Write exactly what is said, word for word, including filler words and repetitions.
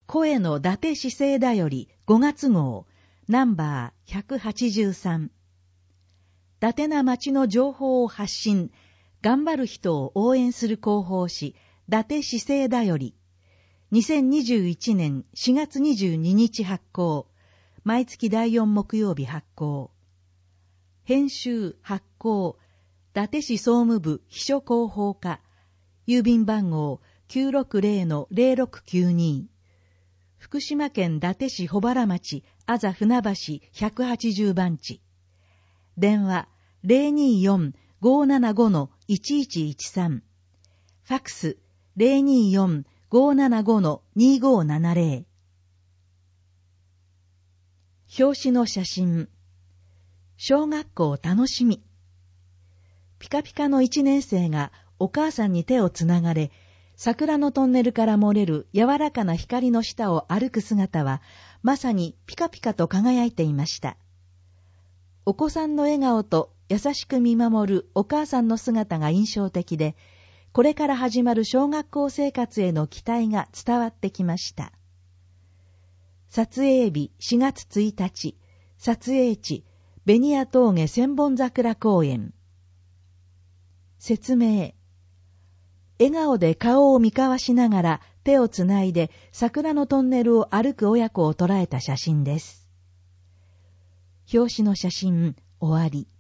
声の伊達市政だよりごがつ号、ナンバーひゃくはちじゅうさん。伊達な町の情報を発信、頑張る人を応援する広報誌、伊達市政だより、にせんにじゅういちねんしがつにじゅうににち発行、毎月だいよん木曜日発行。編集、発行、伊達市総務部秘書広報課、郵便番号 きゅうろくぜろのぜろろくきゅうに。福島県伊達市保原町あざ船橋ひゃくはちじゅうばんち。電話 ゼロにーよん ごーななご のいちいちいちさん。ファックス ゼロにーよん ごーななご のにーごーななぜろ。表紙の写真。小学校楽しみ。ピカピカの一年生がお母さんに手をつながれ、桜のトンネルから漏れる柔らかな光の下を歩く姿は、まさにピカピカと輝いていました。お子さんの笑顔と優しく見守るお母さんの姿が印象的で、これから始まる小学校生活への期待が伝わってきました。撮影日しがつついたち、撮影地、紅谷峠千本桜公園。説明。笑顔で顔を見交わしながら手をつないで桜のトンネルを歩く親子を捉えた写真です。表紙の写真終わり。